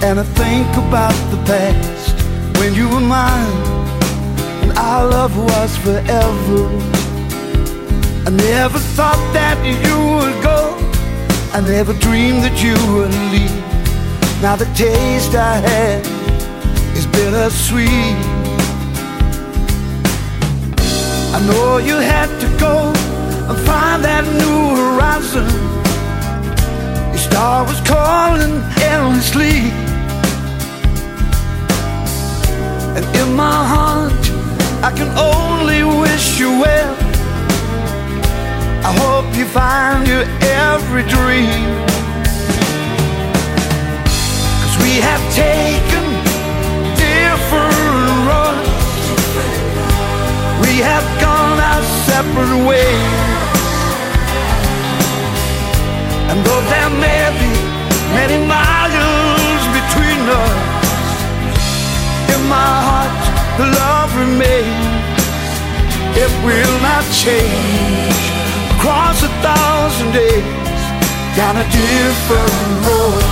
And I think about the past when you were mine and our love was forever. I never thought that you would go, I never dreamed that you would leave. Now the taste I had is bittersweet. I know you had to go and find that new horizon. Your star was calling endlessly. And in my heart I can only wish you well. I hope you find your every dream. 'Cause we have taken different roads, we have gone our separate ways. And though there may be many miles between us, in my heart the love remains. It will not change. Across 1,000 days, down a different road.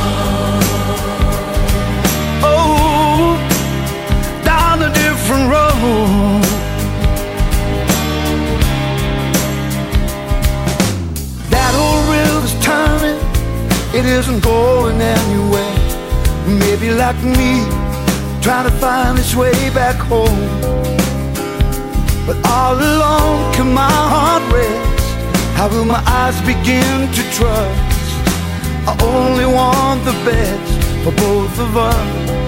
Oh, down a different road. That old river's turning, it isn't going anywhere. Maybe like me, trying to find its way back home. But all alone can my heart rest? How will my eyes begin to trust? I only want the best for both of us.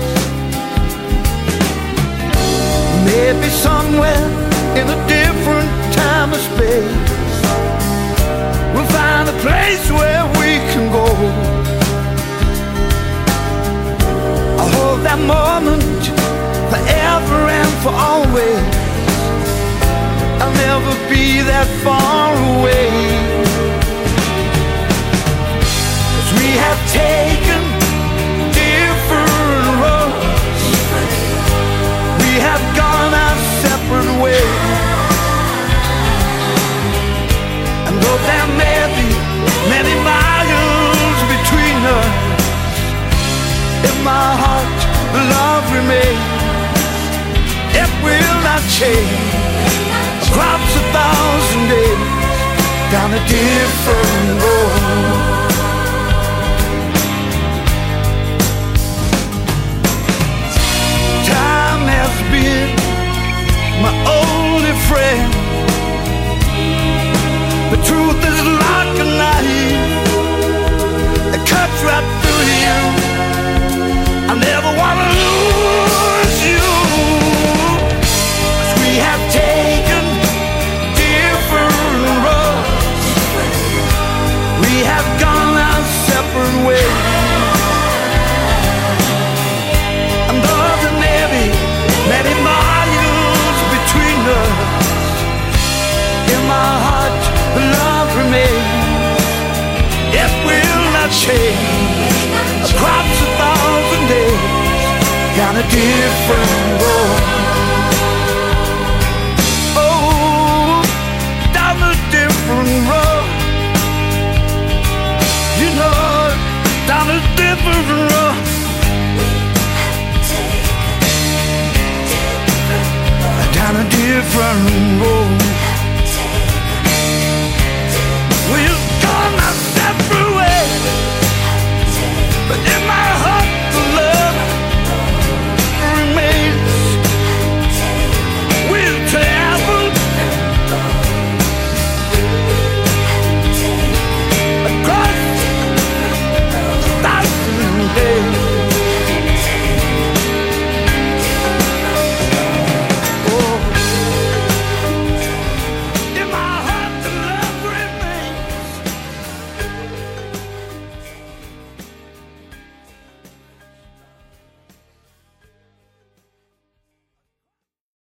Maybe somewhere in a different time or space, we'll find a place where we can go. I'll hold that moment forever and for always. I'll never be that far away. 'Cause we have taken different roads, we have gone our separate ways. And though there may be many miles between us, in my heart the love remains. It will not change. Across 1,000 days, down a different road. Time has been my only friend. The truth is like a knife, it cuts right through you. I never want to lose you. 'Cause we have taken different roads, we have gone our separate ways. And though there may be many miles between us, in my heart the love remains. It will not change. Across 1,000 days, down a different